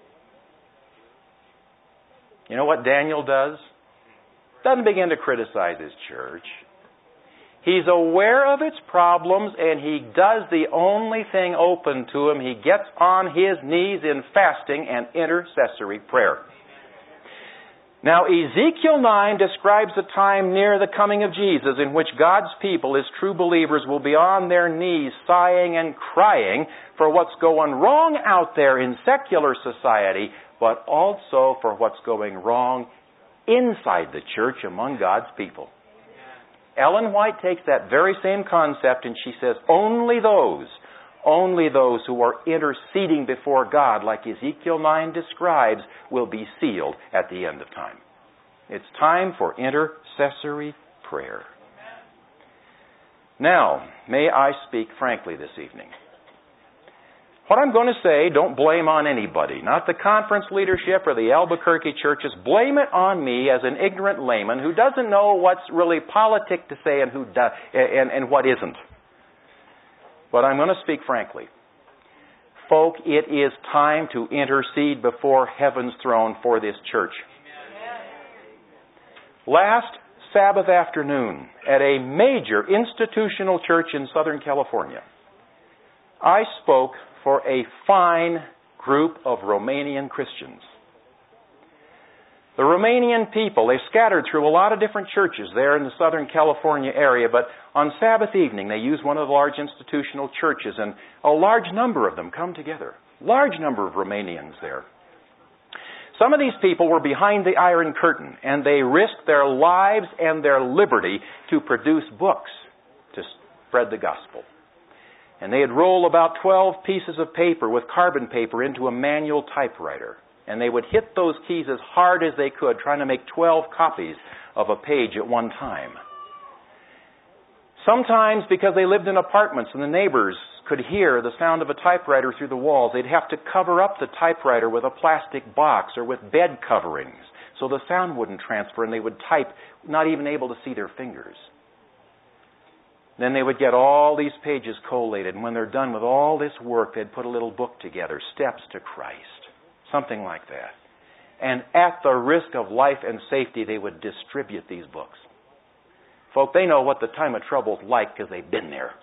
You know what Daniel does? Doesn't begin to criticize his church. He's aware of its problems, and he does the only thing open to him. He gets on his knees in fasting and intercessory prayer. Now, Ezekiel 9 describes a time near the coming of Jesus in which God's people, His true believers, will be on their knees sighing and crying for what's going wrong out there in secular society, but also for what's going wrong inside the church among God's people. Ellen White takes that very same concept and she says, only those who are interceding before God, like Ezekiel 9 describes, will be sealed at the end of time. It's time for intercessory prayer. Now, may I speak frankly this evening? What I'm going to say, don't blame on anybody. Not the conference leadership or the Albuquerque churches. Blame it on me as an ignorant layman who doesn't know what's really politic to say and and what isn't. But I'm going to speak frankly. Folk, it is time to intercede before heaven's throne for this church. Last Sabbath afternoon at a major institutional church in Southern California, I spoke for a fine group of Romanian Christians. The Romanian people, they scattered through a lot of different churches there in the Southern California area, but on Sabbath evening they use one of the large institutional churches, and a large number of them come together. Large number of Romanians there. Some of these people were behind the Iron Curtain, and they risked their lives and their liberty to produce books to spread the gospel. And they'd roll about 12 pieces of paper with carbon paper into a manual typewriter. And they would hit those keys as hard as they could, trying to make 12 copies of a page at one time. Sometimes, because they lived in apartments and the neighbors could hear the sound of a typewriter through the walls, they'd have to cover up the typewriter with a plastic box or with bed coverings so the sound wouldn't transfer, and they would type not even able to see their fingers. Then they would get all these pages collated, and when they're done with all this work, they'd put a little book together, Steps to Christ, something like that. And at the risk of life and safety, they would distribute these books. Folk, they know what the time of trouble's like because they've been there.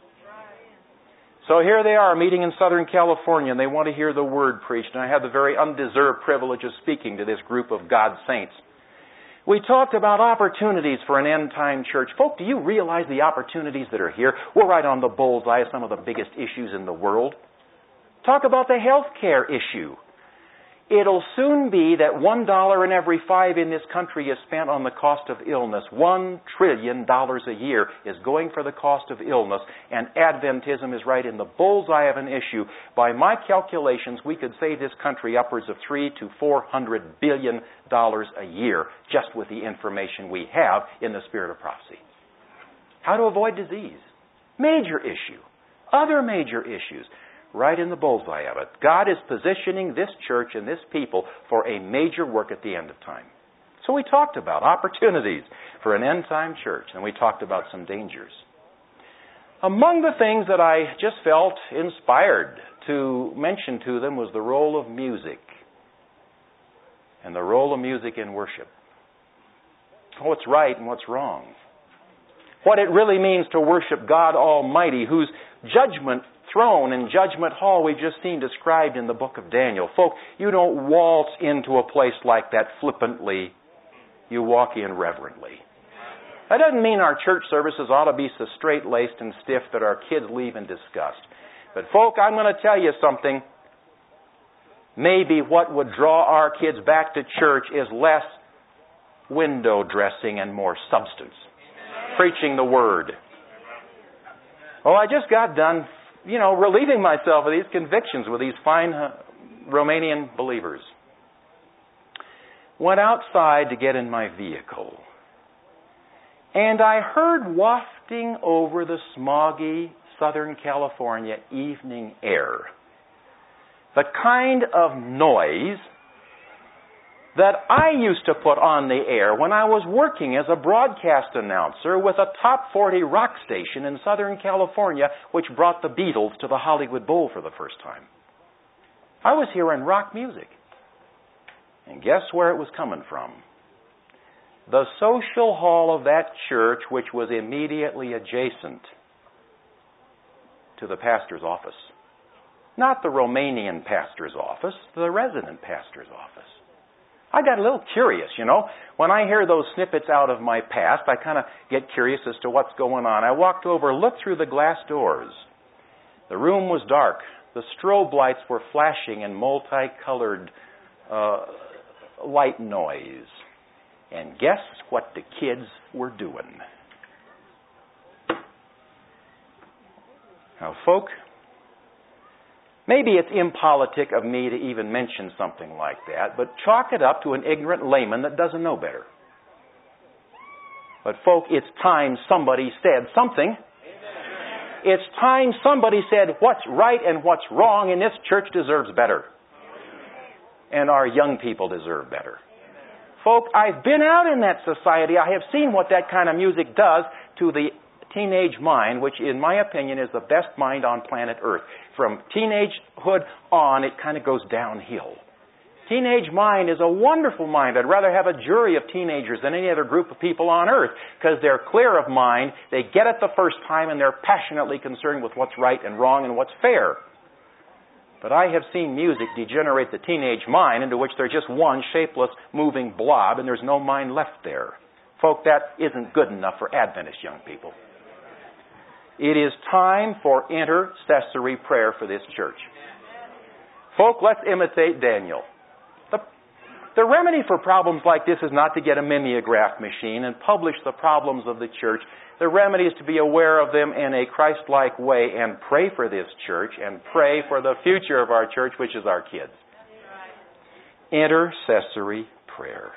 So here they are meeting in Southern California, and they want to hear the Word preached. And I have the very undeserved privilege of speaking to this group of God's saints. We talked about opportunities for an end-time church. Folk, do you realize the opportunities that are here? We're right on the bullseye of some of the biggest issues in the world. Talk about the health care issue. It'll soon be that $1 in every 5 in this country is spent on the cost of illness. $1 trillion a year is going for the cost of illness, and Adventism is right in the bullseye of an issue. By my calculations, we could save this country upwards of $300 to $400 billion a year just with the information we have in the spirit of prophecy. How to avoid disease. Major issue. Other major issues. Right in the bullseye of it. God is positioning this church and this people for a major work at the end of time. So we talked about opportunities for an end-time church, and we talked about some dangers. Among the things that I just felt inspired to mention to them was the role of music and the role of music in worship. What's right and what's wrong. What it really means to worship God Almighty, whose judgment throne and judgment hall we've just seen described in the book of Daniel. Folk, you don't waltz into a place like that flippantly. You walk in reverently. That doesn't mean our church services ought to be so straight-laced and stiff that our kids leave in disgust. But folk, I'm going to tell you something. Maybe what would draw our kids back to church is less window dressing and more substance. Preaching the Word. Well, I just got done relieving myself of these convictions with these fine Romanian believers. Went outside to get in my vehicle. And I heard wafting over the smoggy Southern California evening air the kind of noise that I used to put on the air when I was working as a broadcast announcer with a top 40 rock station in Southern California, which brought the Beatles to the Hollywood Bowl for the first time. I was hearing rock music. And guess where it was coming from? The social hall of that church, which was immediately adjacent to the pastor's office. Not the Romanian pastor's office, the resident pastor's office. I got a little curious, When I hear those snippets out of my past, I kind of get curious as to what's going on. I walked over, looked through the glass doors. The room was dark. The strobe lights were flashing in multicolored light noise. And guess what the kids were doing? Now, folk, maybe it's impolitic of me to even mention something like that, but chalk it up to an ignorant layman that doesn't know better. But folk, it's time somebody said something. It's time somebody said what's right and what's wrong, and this church deserves better. And our young people deserve better. Folk, I've been out in that society. I have seen what that kind of music does to the teenage mind, which in my opinion is the best mind on planet Earth. From teenagehood on, it kind of goes downhill. Teenage mind is a wonderful mind. I'd rather have a jury of teenagers than any other group of people on earth because they're clear of mind, they get it the first time, and they're passionately concerned with what's right and wrong and what's fair. But I have seen music degenerate the teenage mind into which they're just one shapeless, moving blob, and there's no mind left there. Folk, that isn't good enough for Adventist young people. It is time for intercessory prayer for this church. Folk, let's imitate Daniel. The remedy for problems like this is not to get a mimeograph machine and publish the problems of the church. The remedy is to be aware of them in a Christ-like way and pray for this church and pray for the future of our church, which is our kids. Intercessory prayer.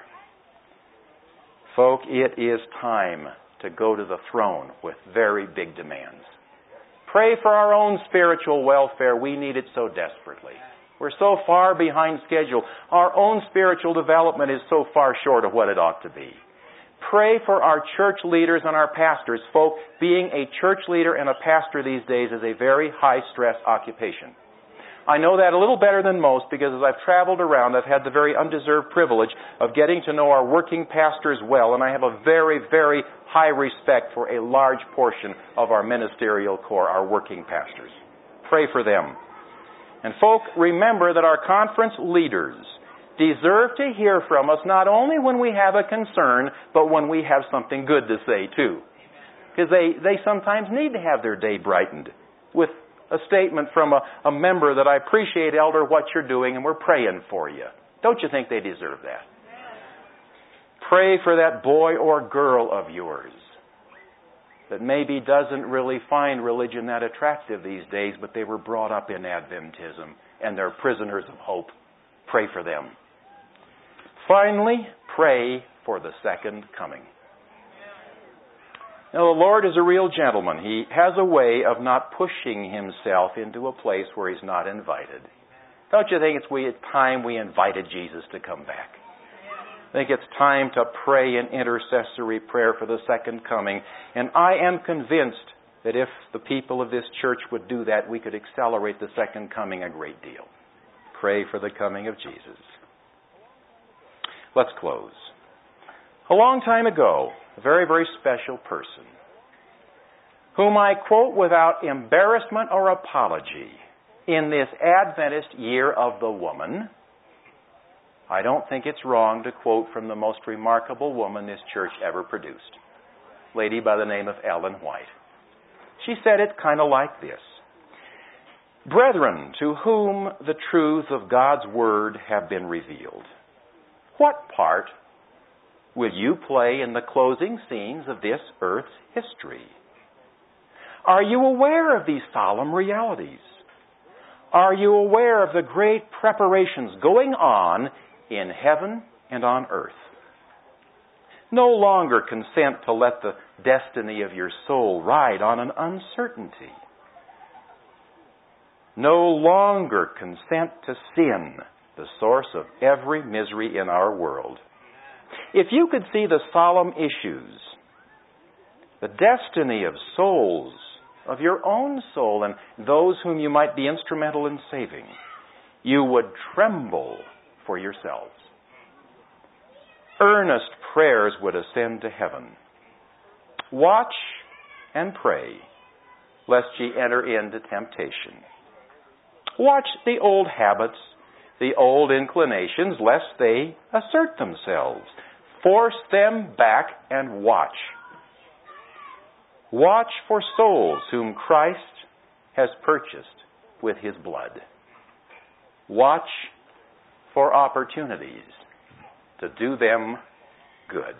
Folk, it is time to go to the throne with very big demands. Pray for our own spiritual welfare. We need it so desperately. We're so far behind schedule. Our own spiritual development is so far short of what it ought to be. Pray for our church leaders and our pastors. Folk, being a church leader and a pastor these days is a very high-stress occupation. I know that a little better than most because as I've traveled around, I've had the very undeserved privilege of getting to know our working pastors well, and I have a very, very high respect for a large portion of our ministerial corps, our working pastors. Pray for them. And folk, remember that our conference leaders deserve to hear from us not only when we have a concern, but when we have something good to say too. Because they sometimes need to have their day brightened with a statement from a member that I appreciate, Elder, what you're doing, and we're praying for you. Don't you think they deserve that? Pray for that boy or girl of yours that maybe doesn't really find religion that attractive these days, but they were brought up in Adventism and they're prisoners of hope. Pray for them. Finally, pray for the second coming. Now, the Lord is a real gentleman. He has a way of not pushing himself into a place where he's not invited. Don't you think it's time we invited Jesus to come back? I think it's time to pray an intercessory prayer for the second coming. And I am convinced that if the people of this church would do that, we could accelerate the second coming a great deal. Pray for the coming of Jesus. Let's close. A long time ago, a very, very special person, whom I quote without embarrassment or apology in this Adventist year of the woman, I don't think it's wrong to quote from the most remarkable woman this church ever produced, a lady by the name of Ellen White. She said it kind of like this. Brethren, to whom the truths of God's Word have been revealed, what part will you play in the closing scenes of this earth's history? Are you aware of these solemn realities? Are you aware of the great preparations going on in heaven and on earth? No longer consent to let the destiny of your soul ride on an uncertainty. No longer consent to sin, the source of every misery in our world. If you could see the solemn issues, the destiny of souls, of your own soul and those whom you might be instrumental in saving, you would tremble for yourselves. Earnest prayers would ascend to heaven. Watch and pray, lest ye enter into temptation. Watch the old habits, the old inclinations, lest they assert themselves. Force them back and watch. Watch for souls whom Christ has purchased with His blood. Watch for opportunities to do them good.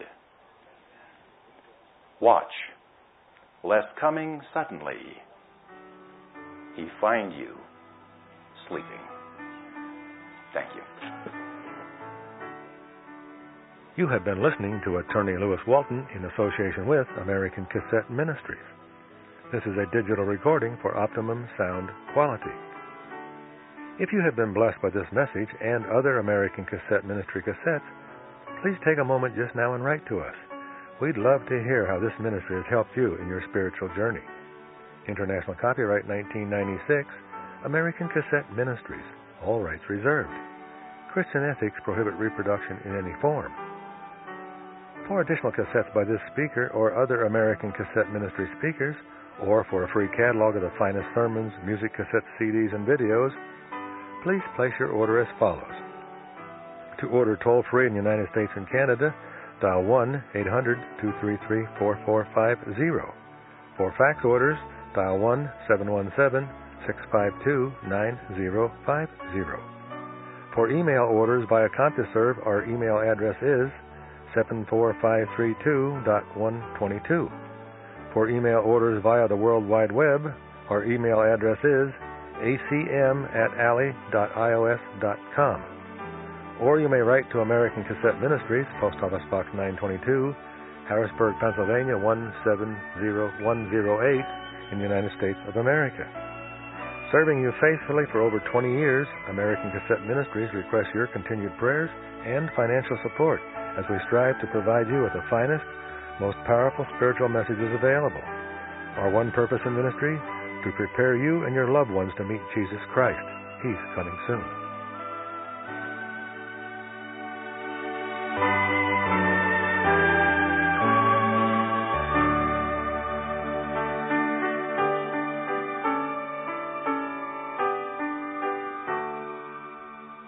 Watch, lest coming suddenly He find you sleeping. Thank you. You have been listening to Attorney Lewis Walton in association with American Cassette Ministries. This is a digital recording for optimum sound quality. If you have been blessed by this message and other American Cassette Ministry cassettes, please take a moment just now and write to us. We'd love to hear how this ministry has helped you in your spiritual journey. International copyright 1996, American Cassette Ministries, all rights reserved. Christian ethics prohibit reproduction in any form. For additional cassettes by this speaker or other American Cassette Ministry speakers, or for a free catalog of the finest sermons, music cassettes, CDs, and videos, please place your order as follows. To order toll-free in the United States and Canada, dial 1-800-233-4450. For fax orders, dial 1-717-652-9050. For email orders via CompuServe, our email address is 74532.122. For email orders via the World Wide Web, our email address is acm@alley.ios.com. Or you may write to American Cassette Ministries, Post Office Box 922, Harrisburg, Pennsylvania 170108 in the United States of America. Serving you faithfully for over 20 years, American Cassette Ministries requests your continued prayers and financial support as we strive to provide you with the finest, most powerful spiritual messages available. Our one purpose in ministry, to prepare you and your loved ones to meet Jesus Christ. He's coming soon.